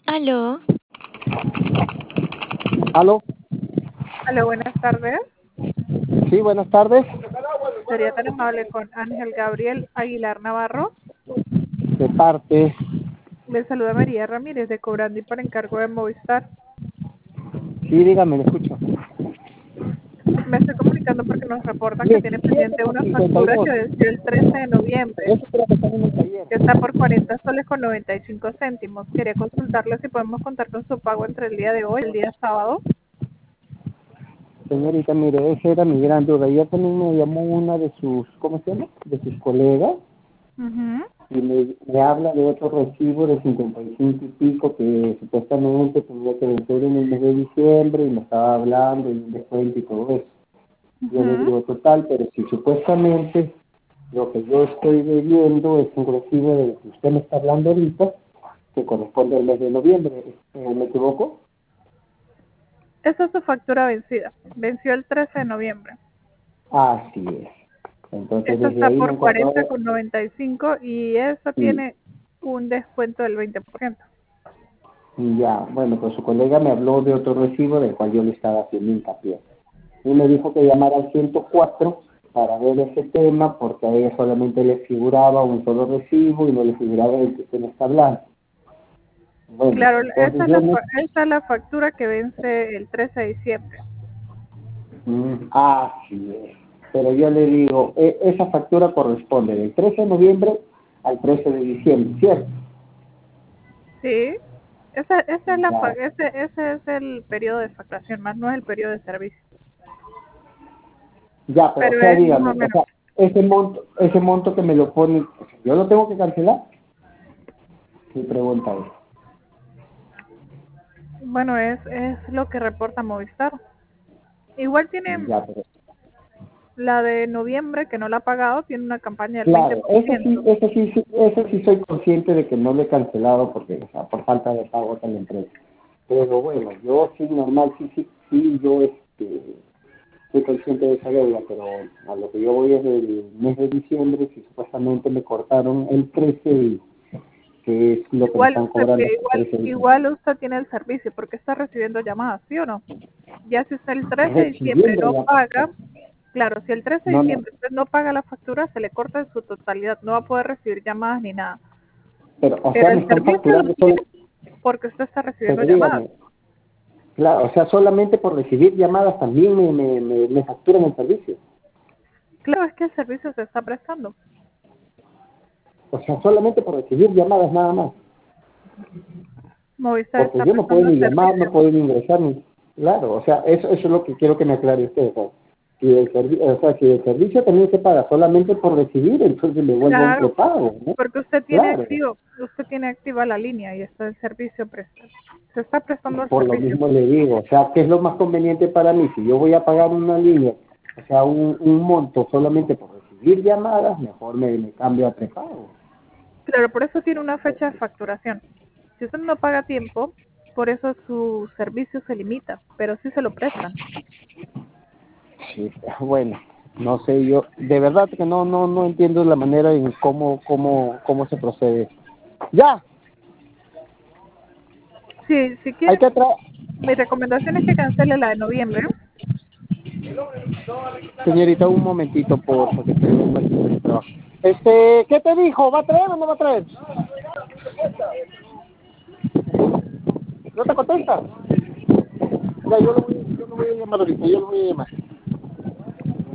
Aló, Aló, Hola, buenas tardes. sí, buenas tardes. Sería tan amable con Ángel Gabriel Aguilar Navarro. De parte, Le saluda María Ramírez de Cobrando y por encargo de Movistar. sí, dígame, le escucho. Me estoy comunicando porque nos reportan que tiene 17 pendiente con una cincuenta y factura dos. que venció el 13 de noviembre, Eso creo que está en el taller. que está por 40 soles con 95 céntimos. Quería consultarle si podemos contar con su pago entre el día de hoy y el día sábado. Señorita, mire, esa era mi gran duda. Ayer también me llamó una de sus, ¿cómo se llama? De sus colegas Ujú. y me habla de otro recibo de 55 y pico que supuestamente tenía que vencer en el mes de diciembre y me estaba hablando y un descuento y todo eso. Yo le Ujú. digo total, pero si supuestamente lo que yo estoy debiendo es un recibo de lo que usted me está hablando ahorita, que corresponde al mes de noviembre. ¿Me equivoco? Esta es su factura vencida. Venció el 13 de noviembre. Así es. Entonces Esta desde está ahí me por han 40 cobrado con 95 y esta y, tiene un descuento del 20%. y ya, bueno, pues su colega me habló de otro recibo del cual yo le estaba haciendo hincapié. Y me dijo que llamara al 104 para ver ese tema porque a ella solamente le figuraba un solo recibo y no le figuraba el que usted me está hablando. Bueno, Claro, entonces yo no. esta es la factura que vence el 13 de diciembre. Así es. Pero yo le digo, esa factura corresponde del 13 de noviembre al 13 de diciembre, ¿cierto? Sí, esa es Ya, ese es el periodo de facturación, más no es el periodo de servicio. ya, pero o Pero sea, es más dígame, o o menos, sea, ese monto que me lo pone, o sea, ¿yo lo tengo que cancelar? Mi pregunta es. bueno, es lo que reporta Movistar. Igual tiene Ya, pero la de noviembre, que no la ha pagado, tiene una campaña del claro, eso sí, 20%. eso sí, eso sí soy consciente de que no lo he cancelado porque, o sea, por falta de pago a la empresa. Pero bueno, yo sí, normal, sí, yo estoy consciente de esa deuda, pero a lo que yo voy es del mes de diciembre, si supuestamente me cortaron el 13, que es lo que me Igual están usted, cobrando mire, hasta el 13 de diciembre. igual usted tiene el servicio porque está recibiendo llamadas, ¿sí o no? Ya si usted el 13 de diciembre Recibiendo no ya, paga, claro, si el 13 de no, no, diciembre usted no paga la factura, se le corta en su totalidad, no va a poder recibir llamadas ni nada. pero, o sea, Pero me el están servicio lo facturando tiene solo, porque usted está recibiendo pero llamadas. dígame, claro, o sea, solamente por recibir llamadas también me facturan el servicio. Claro, es que el servicio se está prestando. O sea, solamente por recibir llamadas nada más. Movistar Porque está yo no puedo prestando ni el llamar, no servicio. puedo ni ingresar, ni, claro, o sea, eso es lo que quiero que me aclare usted. O sea, si el servicio también se paga solamente por recibir, entonces me vuelvo un Claro, prepago, ¿no? porque Claro, usted tiene activa la línea y está el servicio presta. Se está prestando el por lo servicio. mismo le digo, o sea, ¿qué es lo más conveniente para mí? Si yo voy a pagar una línea, o sea, un monto solamente por recibir llamadas, mejor me cambio a prepago. Claro, por eso tiene una fecha de facturación. Si usted no paga a tiempo, por eso su servicio se limita, pero sí se lo prestan. Sí, bueno, no sé, yo de verdad que no entiendo la manera en cómo se procede. Ya, Si hay quiere, que traer. mi recomendación es que cancele la de noviembre. Señorita, un momentito, por porque estoy en un máquina de trabajo. ¿Qué te dijo? ¿Va a traer o no va a traer? ¿No te contesta? Ya, yo lo voy a llamar ahorita, yo lo voy a llamar.